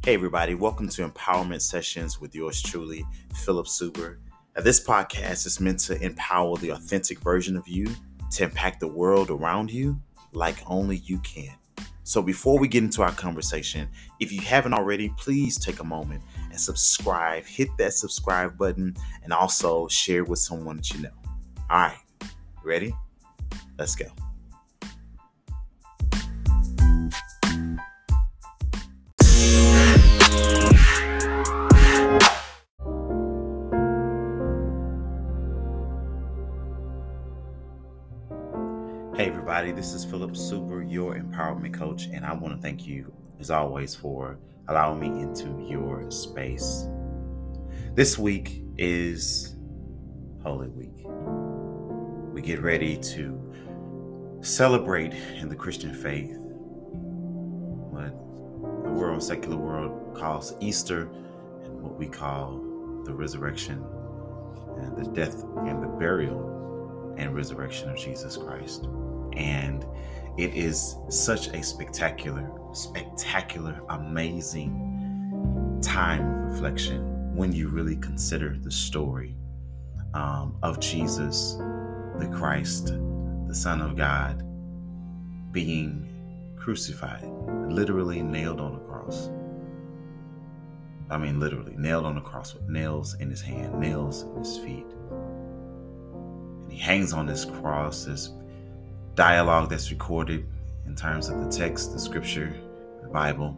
Hey, everybody, welcome to Empowerment Sessions with yours truly, Philip Suber. Now, this podcast is meant to empower the authentic version of you to impact the world around you like only you can. So, before we get into our conversation, if you haven't already, please take a moment and subscribe. Hit that subscribe button and also share with someone that you know. All right, ready? Let's go. Hey everybody, this is Philip Suber, your empowerment coach, and I want to thank you as always for allowing me into your space. This week is Holy Week. We get ready to celebrate in the Christian faith what the secular world calls Easter and what we call the resurrection and the death and the burial and resurrection of Jesus Christ. And it is such a spectacular, amazing time of reflection when you really consider the story of Jesus, the Christ, the Son of God, being crucified, literally nailed on a cross. I mean, literally nailed on a cross with nails in his hand, nails in his feet. And he hangs on this cross, this dialogue that's recorded in terms of the text, the scripture, the Bible.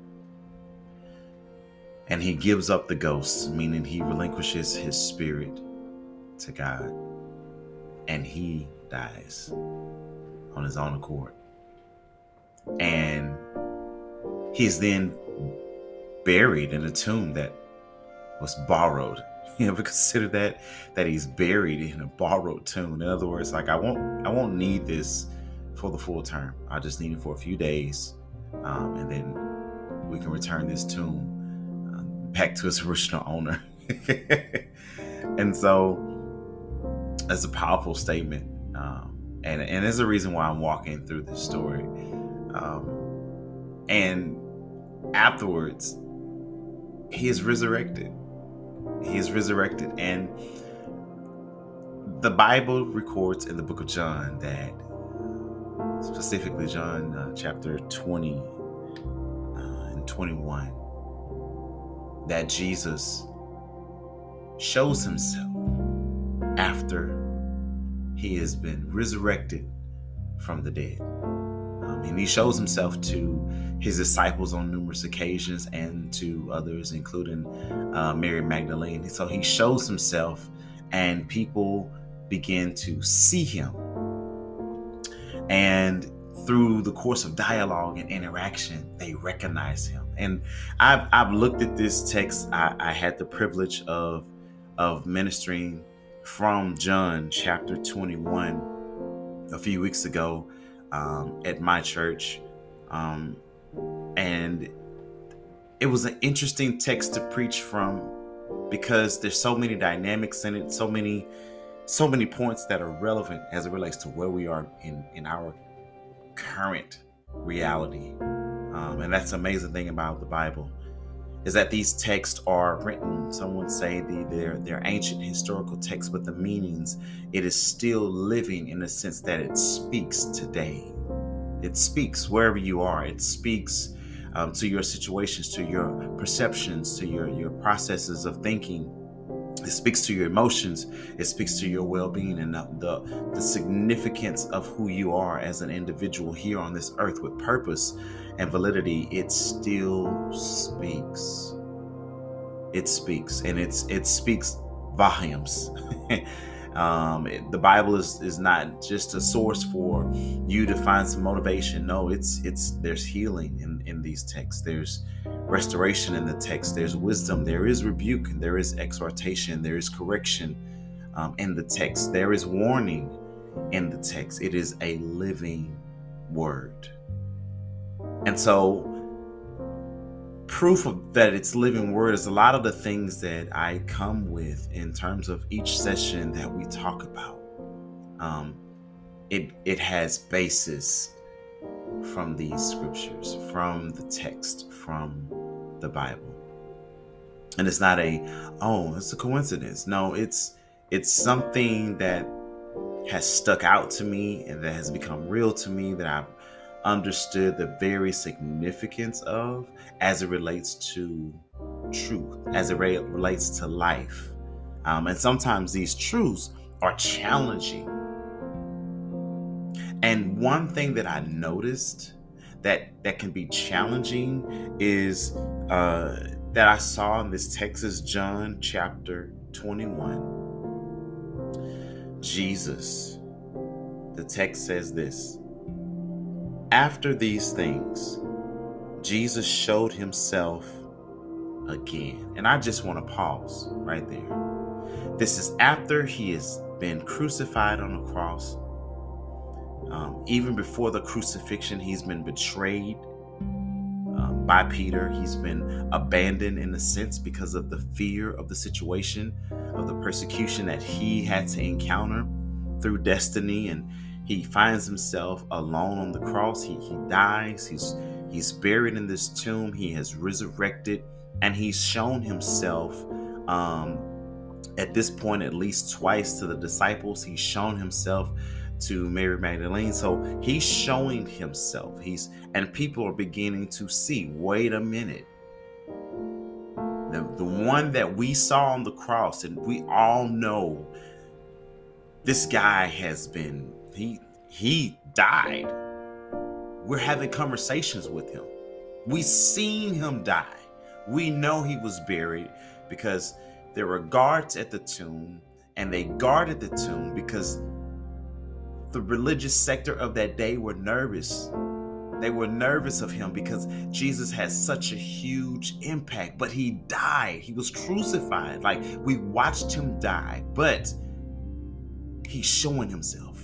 And he gives up the ghost, meaning he relinquishes his spirit to God. And he dies on his own accord. And he is then buried in a tomb that was borrowed. You ever consider that he's buried in a borrowed tomb? In other words, like I won't need this for the full term. I just need it for a few days, and then we can return this tomb back to its original owner. And so that's a powerful statement, and there's a reason why I'm walking through this story. And afterwards, he is resurrected. He is resurrected, and the Bible records in the book of John that, specifically John chapter 20 and 21, that Jesus shows himself after he has been resurrected from the dead. And he shows himself to his disciples on numerous occasions and to others, including Mary Magdalene. So he shows himself and people begin to see him. And through the course of dialogue and interaction, they recognize him. And I've looked at this text. I had the privilege of ministering from John chapter 21 a few weeks ago at my church. And it was an interesting text to preach from because there's so many dynamics in it, so many points that are relevant as it relates to where we are in our current reality. And that's the amazing thing about the Bible, is that these texts are written, some would say they're ancient historical texts, but the meanings, it is still living in the sense that it speaks today. It speaks wherever you are. It speaks to your situations, to your perceptions, to your processes of thinking. It speaks to your emotions. It speaks to your well-being and the significance of who you are as an individual here on this earth with purpose and validity. It still speaks. It speaks, and it speaks volumes. The Bible is not just a source for you to find some motivation. No, there's healing in these texts. There's restoration in the text. There's wisdom. There is rebuke. There is exhortation. There is correction in the text. There is warning in the text. It is a living word. And so proof of that it's living word is a lot of the things that I come with in terms of each session that we talk about. It has basis from these scriptures, from the text, from the Bible. And it's not it's a coincidence. No, it's something that has stuck out to me and that has become real to me, that I've understood the very significance of as it relates to truth, as it relates to life. And sometimes these truths are challenging. And one thing that I noticed that can be challenging is that I saw in this text, John chapter 21. Jesus, the text says this: after these things, Jesus showed himself again. And I just want to pause right there. This is after he has been crucified on the cross. Even before the crucifixion, he's been betrayed by Peter. He's been abandoned in a sense because of the fear of the situation, of the persecution that he had to encounter through destiny. And he finds himself alone on the cross. He dies. He's buried in this tomb. He has resurrected, and he's shown himself at this point at least twice to the disciples. He's shown himself to Mary Magdalene. So he's showing himself. And people are beginning to see, wait a minute. The one that we saw on the cross, and we all know this guy has been, he died. We're having conversations with him. We seen him die. We know he was buried because there were guards at the tomb, and they guarded the tomb because the religious sector of that day were nervous. They were nervous of him because Jesus had such a huge impact, but he died. He was crucified. Like, we watched him die, but he's showing himself.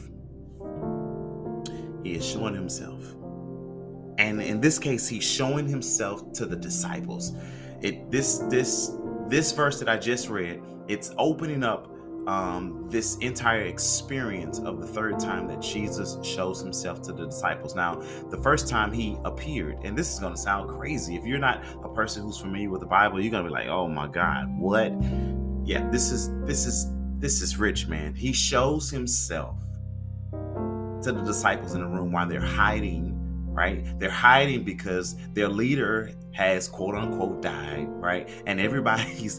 He is showing himself. And in this case, he's showing himself to the disciples. This verse that I just read, it's opening up this entire experience of the third time that Jesus shows himself to the disciples. Now, the first time he appeared, and this is going to sound crazy. If you're not a person who's familiar with the Bible, you're going to be like, oh my God, what? Yeah, this is rich, man. He shows himself to the disciples in the room while they're hiding, right? They're hiding because their leader has, quote unquote, died, right? And everybody's,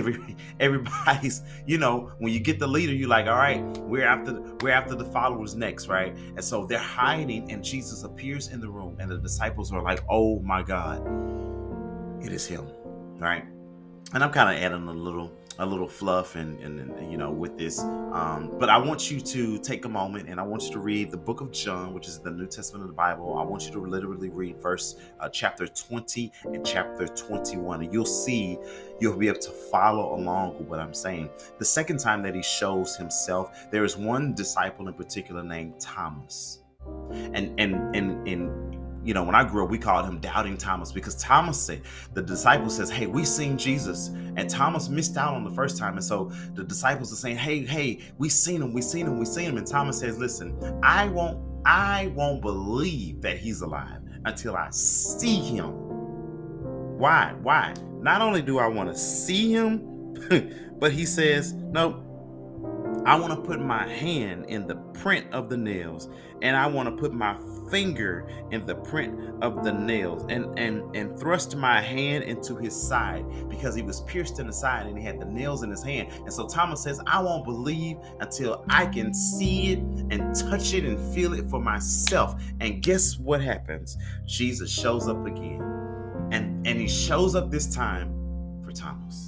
you know, when you get the leader, you're like, all right, we're after the followers next, right? And so they're hiding, and Jesus appears in the room, and the disciples are like, oh my God, it is him, right? And I'm kind of adding a little fluff and you know, with this, but I want you to take a moment, and I want you to read the book of John, which is the New Testament of the Bible. I want you to literally read chapter 20 and chapter 21, and you'll be able to follow along with what I'm saying. The second time that he shows himself, there is one disciple in particular named Thomas, and you know, when I grew up, we called him Doubting Thomas, because Thomas said, the disciple says, hey, we seen Jesus. And Thomas missed out on the first time. And so the disciples are saying, hey, we seen him. And Thomas says, listen, I won't believe that he's alive until I see him. Why? Not only do I want to see him, but he says, no, I want to put my hand in the print of the nails, and I want to put my finger in the print of the nails, and thrust my hand into his side, because he was pierced in the side and he had the nails in his hand. And so Thomas says, I won't believe until I can see it and touch it and feel it for myself. And guess what happens? Jesus shows up again, and he shows up this time for Thomas.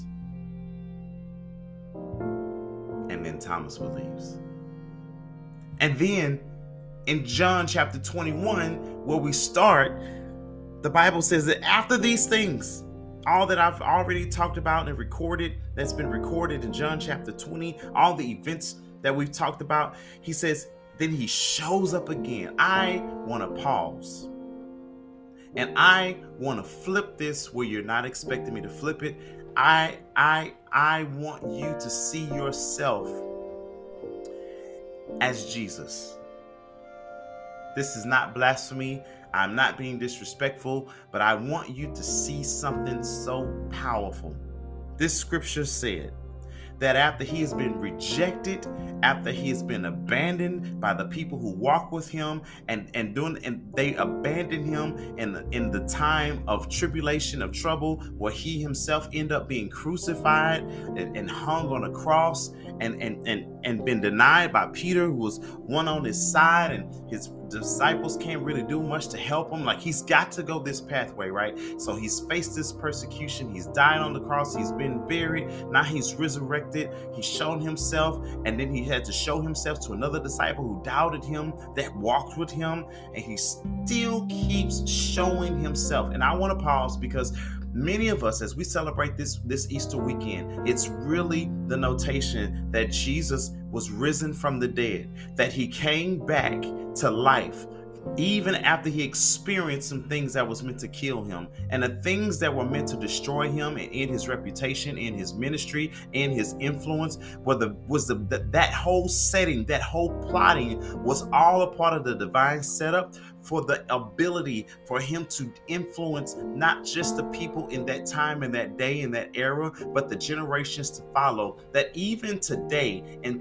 And then Thomas believes. And then in John chapter 21, where we start, the Bible says that after these things, all that I've already talked about and recorded, that's been recorded in John chapter 20, all the events that we've talked about, he says, then he shows up again. I want to pause. And I want to flip this where you're not expecting me to flip it. I want you to see yourself as Jesus. This is not blasphemy. I'm not being disrespectful, but I want you to see something so powerful. This scripture said that after he has been rejected, after he has been abandoned by the people who walk with him, and they abandoned him in the time of tribulation, of trouble, where he himself ended up being crucified and hung on a cross, and been denied by Peter, who was one on his side, and his disciples can't really do much to help him. Like, he's got to go this pathway, right? So he's faced this persecution. He's died on the cross. He's been buried. Now he's resurrected. He's shown himself, and then he had to show himself to another disciple who doubted him, that walked with him, and he still keeps showing himself. And I want to pause, because many of us, as we celebrate this Easter weekend, it's really the notation that Jesus was risen from the dead, that he came back to life, even after he experienced some things that was meant to kill him, and the things that were meant to destroy him and end his reputation, in his ministry, in his influence. That whole setting, that whole plotting was all a part of the divine setup for the ability for him to influence not just the people in that time and that day and that era, but the generations to follow. That even today in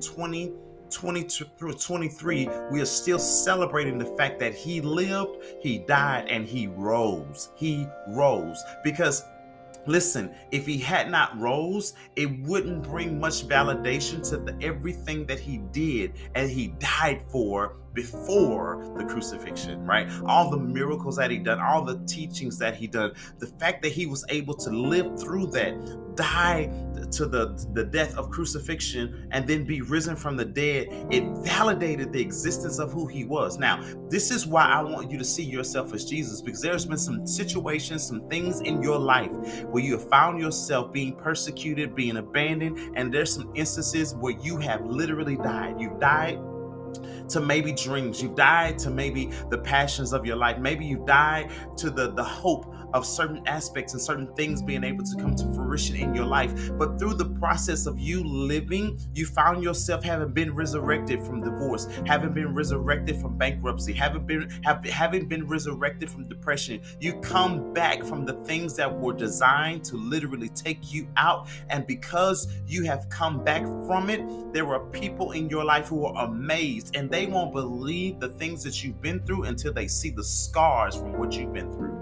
2022 through 23, we are still celebrating the fact that he lived, he died, and he rose. He rose. Because listen, if he had not rose, it wouldn't bring much validation to everything that he did and he died for before the crucifixion, right? All the miracles that he done, all the teachings that he done, the fact that he was able to live through that, die to the death of crucifixion, and then be risen from the dead, it validated the existence of who he was. Now, this is why I want you to see yourself as Jesus, because there's been some situations, some things in your life where you have found yourself being persecuted, being abandoned, and there's some instances where you have literally died. You've died to maybe dreams. You've died to maybe the passions of your life. Maybe you've died to the hope of certain aspects and certain things being able to come to fruition in your life. But through the process of you living, you found yourself having been resurrected from divorce, having been resurrected from bankruptcy, having been resurrected from depression. You come back from the things that were designed to literally take you out. And because you have come back from it, there are people in your life who are amazed, and they won't believe the things that you've been through until they see the scars from what you've been through.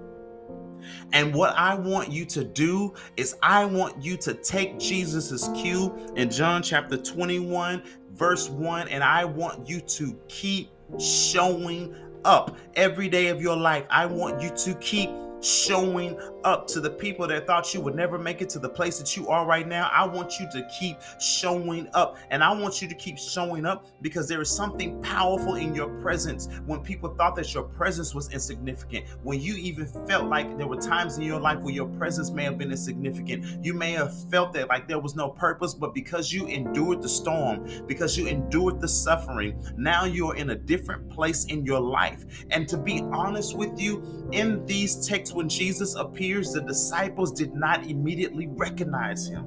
And what I want you to do is I want you to take Jesus's cue in John chapter 21, verse 1, and I want you to keep showing up every day of your life. I want you to keep showing up to the people that thought you would never make it to the place that you are right now. I want you to keep showing up, and I want you to keep showing up because there is something powerful in your presence. When people thought that your presence was insignificant, when you even felt like there were times in your life where your presence may have been insignificant, you may have felt that like there was no purpose, but because you endured the storm, because you endured the suffering, now you're in a different place in your life. And to be honest with you, in these texts, when Jesus appears, the disciples did not immediately recognize him.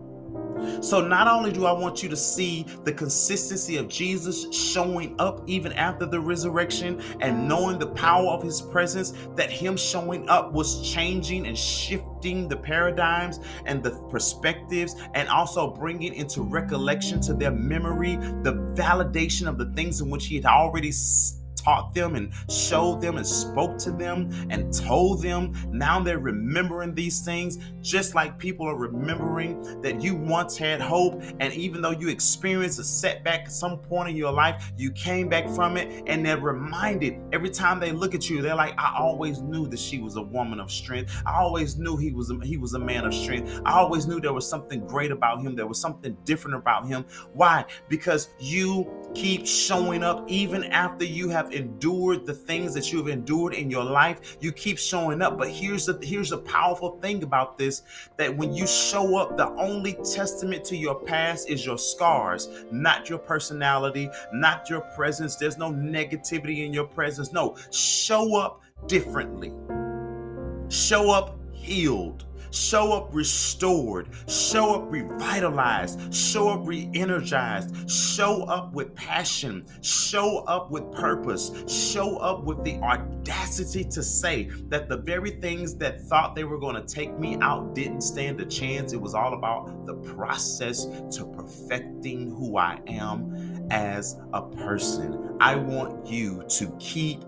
So not only do I want you to see the consistency of Jesus showing up even after the resurrection and knowing the power of his presence, that him showing up was changing and shifting the paradigms and the perspectives, and also bringing into recollection to their memory the validation of the things in which he had already taught them and showed them and spoke to them and told them. Now they're remembering these things, just like people are remembering that you once had hope, and even though you experienced a setback at some point in your life, you came back from it, and they're reminded every time they look at you. They're like, I always knew that she was a woman of strength. I always knew he was a man of strength. I always knew there was something great about him. There was something different about him. Why? Because you keep showing up even after you have endured the things that you've endured in your life. You keep showing up. But here's a powerful thing about this, that when you show up, the only testament to your past is your scars, not your personality, not your presence. There's no negativity in your presence. No, show up differently. Show up healed. Show up restored. Show up revitalized. Show up re-energized. Show up with passion. Show up with purpose. Show up with the audacity to say that the very things that thought they were going to take me out didn't stand a chance. It was all about the process to perfecting who I am as a person. I want you to keep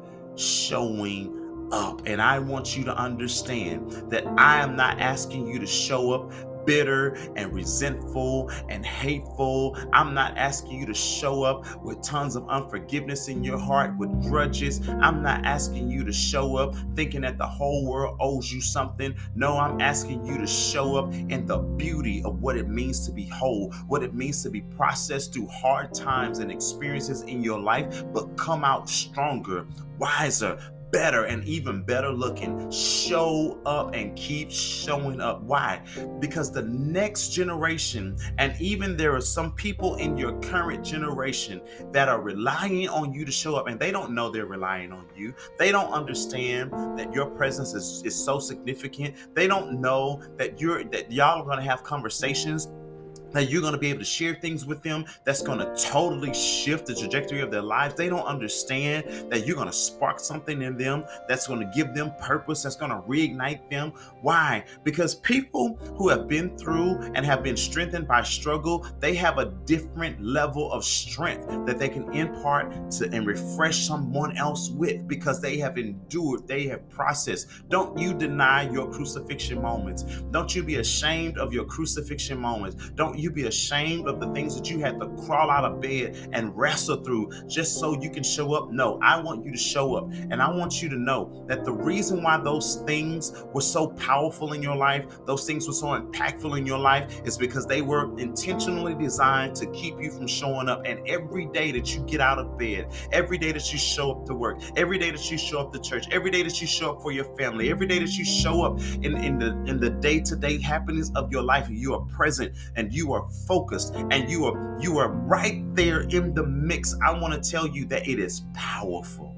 showing up. And I want you to understand that I am not asking you to show up bitter and resentful and hateful. I'm not asking you to show up with tons of unforgiveness in your heart, with grudges. I'm not asking you to show up thinking that the whole world owes you something. No, I'm asking you to show up in the beauty of what it means to be whole, what it means to be processed through hard times and experiences in your life, but come out stronger, wiser, better, and even better looking. Show up and keep showing up. Why? Because the next generation, and even there are some people in your current generation that are relying on you to show up, and they don't know they're relying on you. They don't understand that your presence is so significant. They don't know that y'all are going to have conversations, that you're going to be able to share things with them that's going to totally shift the trajectory of their lives. They don't understand that you're going to spark something in them that's going to give them purpose, that's going to reignite them. Why? Because people who have been through and have been strengthened by struggle, they have a different level of strength that they can impart to and refresh someone else with, because they have endured, they have processed. Don't you deny your crucifixion moments. Don't you be ashamed of your crucifixion moments. Don't you be ashamed of the things that you had to crawl out of bed and wrestle through just so you can show up. No, I want you to show up. And I want you to know that the reason why those things were so powerful in your life, those things were so impactful in your life, is because they were intentionally designed to keep you from showing up. And every day that you get out of bed, every day that you show up to work, every day that you show up to church, every day that you show up for your family, every day that you show up in the day-to-day happenings of your life, and you are present and you are focused and you are right there in the mix, I want to tell you that it is powerful.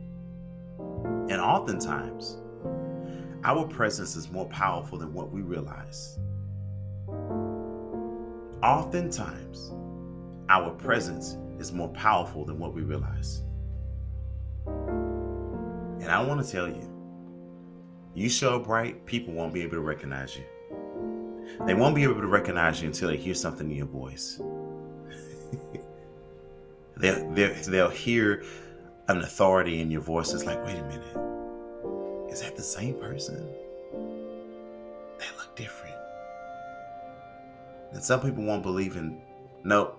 And oftentimes, our presence is more powerful than what we realize. Oftentimes, our presence is more powerful than what we realize. And I want to tell you, you show up right, people won't be able to recognize you. They won't be able to recognize you until they hear something in your voice. They'll hear an authority in your voice. It's like, wait a minute. Is that the same person? They look different. And some people won't believe in, no,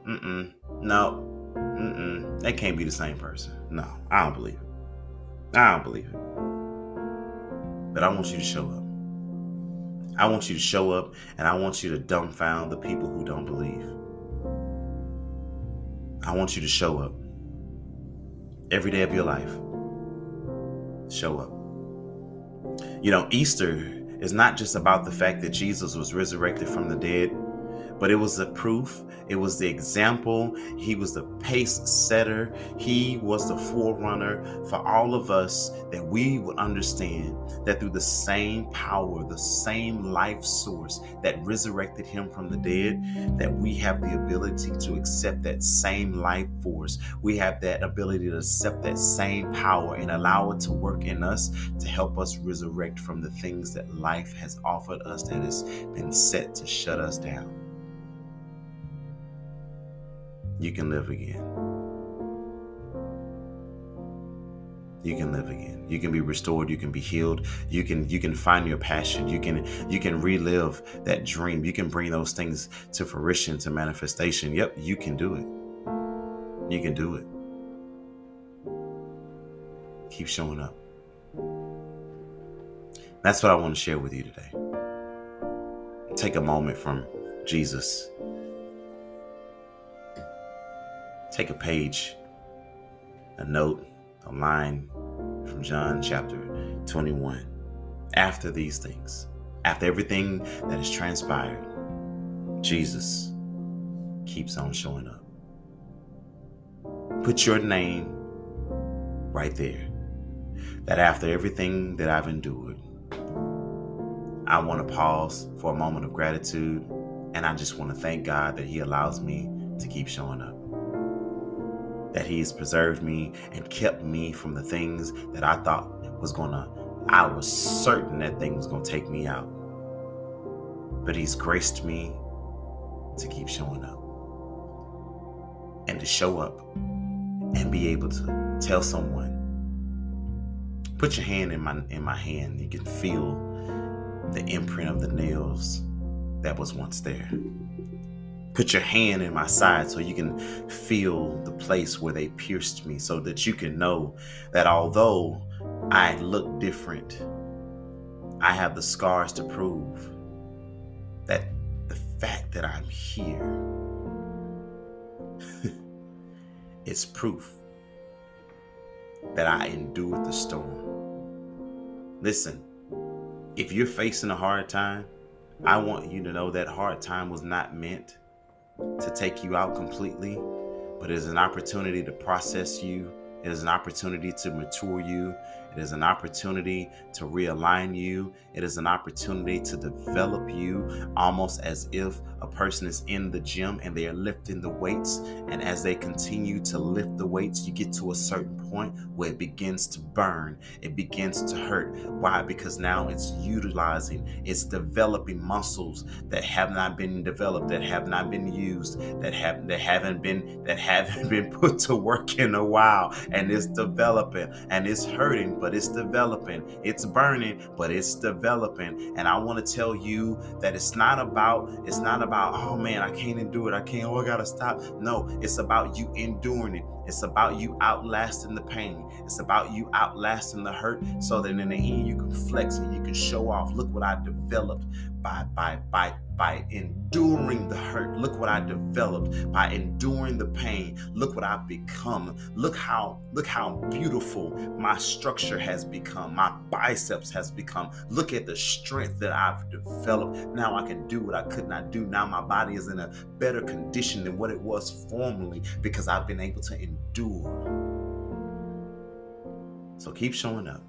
they can't be the same person. No, I don't believe it. I don't believe it. But I want you to show up. I want you to show up, and I want you to dumbfound the people who don't believe. I want you to show up every day of your life. Show up. You know, Easter is not just about the fact that Jesus was resurrected from the dead, but it was the proof. It was the example. He was the pace setter. He was the forerunner for all of us, that we would understand that through the same power, the same life source that resurrected him from the dead, that we have the ability to accept that same life force. We have that ability to accept that same power and allow it to work in us to help us resurrect from the things that life has offered us that has been set to shut us down. You can live again. You can live again. You can be restored. You can be healed. You can find your passion. You can relive that dream. You can bring those things to fruition, to manifestation. Yep, you can do it. You can do it. Keep showing up. That's what I want to share with you today. Take a moment from Jesus. Take a page, a note, a line from John chapter 21. After these things, after everything that has transpired, Jesus keeps on showing up. Put your name right there. That after everything that I've endured, I want to pause for a moment of gratitude, and I just want to thank God that He allows me to keep showing up, that He has preserved me and kept me from the things that I thought I was certain that thing was going to take me out. But He's graced me to keep showing up, and to show up and be able to tell someone, put your hand in my hand. You can feel the imprint of the nails that was once there. Put your hand in my side so you can feel the place where they pierced me, so that you can know that although I look different, I have the scars to prove that the fact that I'm here is proof that I endured the storm. Listen, if you're facing a hard time, I want you to know that hard time was not meant to take you out completely, but it is an opportunity to process you. It is an opportunity to mature you. It is an opportunity to realign you. It is an opportunity to develop you, almost as if a person is in the gym and they are lifting the weights. And as they continue to lift the weights, you get to a certain point where it begins to burn. It begins to hurt. Why? Because now it's developing muscles that have not been developed, that have not been used, that haven't been put to work in a while. And it's developing, and it's hurting, but it's developing. It's burning, but it's developing. And I want to tell you that it's not about, oh man, I can't endure it. I gotta stop. No, it's about you enduring it. It's about you outlasting the pain. It's about you outlasting the hurt, so that in the end you can flex and you can show off. Look what I developed by enduring the hurt. Look what I developed by enduring the pain. Look what I've become. Look how beautiful my structure has become. My biceps has become. Look at the strength that I've developed. Now I can do what I could not do. Now my body is in a better condition than what it was formerly, because I've been able to endure. So keep showing up.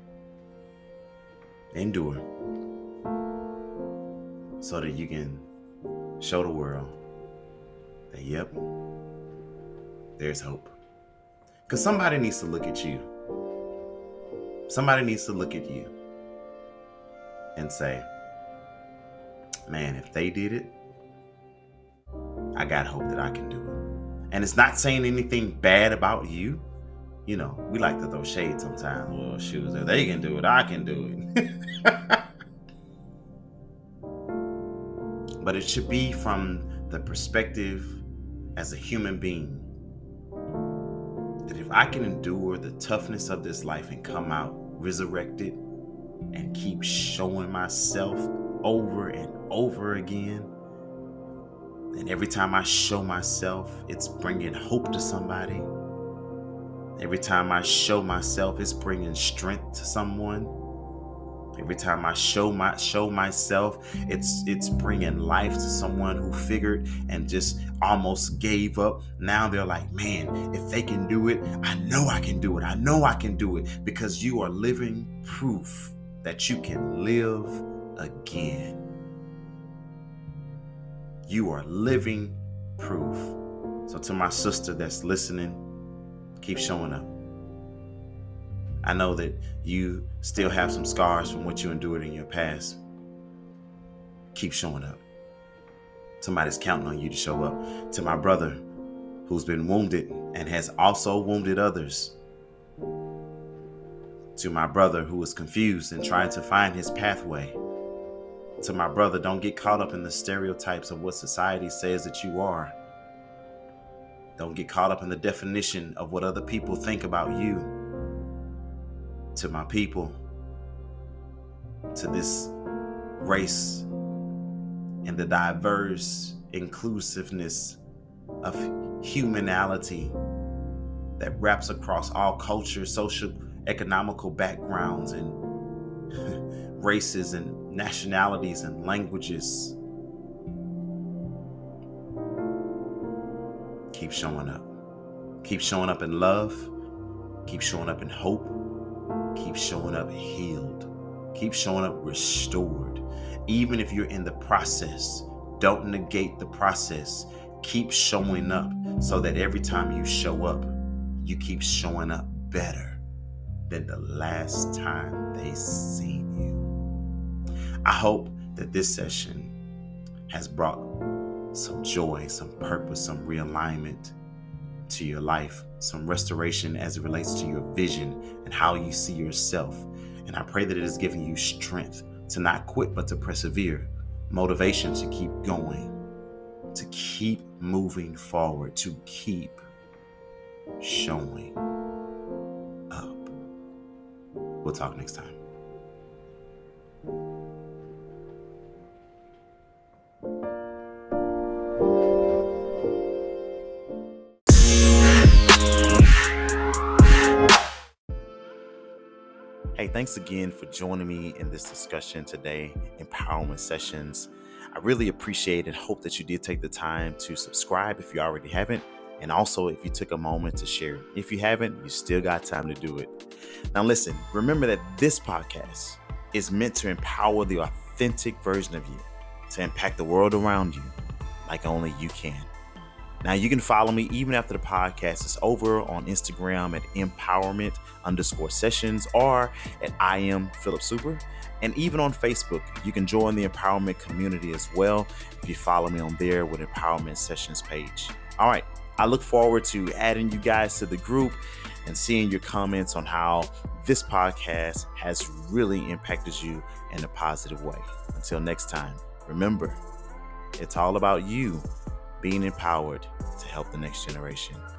Endure, so that you can show the world that, yep, there's hope. Because somebody needs to look at you. Somebody needs to look at you and say, man, if they did it, I got hope that I can do it. And it's not saying anything bad about you. You know, we like to throw shade sometimes. Well, shoot, if they can do it, I can do it. But it should be from the perspective as a human being, that if I can endure the toughness of this life and come out resurrected and keep showing myself over and over again, and every time I show myself, it's bringing hope to somebody. Every time I show myself, it's bringing strength to someone. Every time I show myself, it's bringing life to someone who figured and just almost gave up. Now they're like, man, if they can do it, I know I can do it. I know I can do it, because you are living proof that you can live again. You are living proof. So to my sister that's listening, keep showing up. I know that you still have some scars from what you endured in your past. Keep showing up. Somebody's counting on you to show up. To my brother who's been wounded and has also wounded others. To my brother who is confused and trying to find his pathway. To my brother, don't get caught up in the stereotypes of what society says that you are. Don't get caught up in the definition of what other people think about you. To my people, to this race and the diverse inclusiveness of humanality that wraps across all cultures, social, economical backgrounds, and races and nationalities and languages. Keep showing up. Keep showing up in love. Keep showing up in hope. Keep showing up healed. Keep showing up restored. Even if you're in the process, don't negate the process. Keep showing up so that every time you show up, you keep showing up better than the last time they seen you. I hope that this session has brought some joy, some purpose, some realignment to your life, some restoration as it relates to your vision and how you see yourself. And I pray that it is giving you strength to not quit, but to persevere, motivation to keep going, to keep moving forward, to keep showing up. We'll talk next time. Hey, thanks again for joining me in this discussion today, Empowerment Sessions. I really appreciate and hope that you did take the time to subscribe if you already haven't, and also if you took a moment to share it. If you haven't, you still got time to do it. Now listen, remember that this podcast is meant to empower the authentic version of you, to impact the world around you like only you can. Now, you can follow me even after the podcast is over on Instagram at empowerment_sessions or at I am Philip Super. And even on Facebook, you can join the empowerment community as well if you follow me on there with Empowerment Sessions page. All right. I look forward to adding you guys to the group and seeing your comments on how this podcast has really impacted you in a positive way. Until next time, remember, it's all about you being empowered to help the next generation.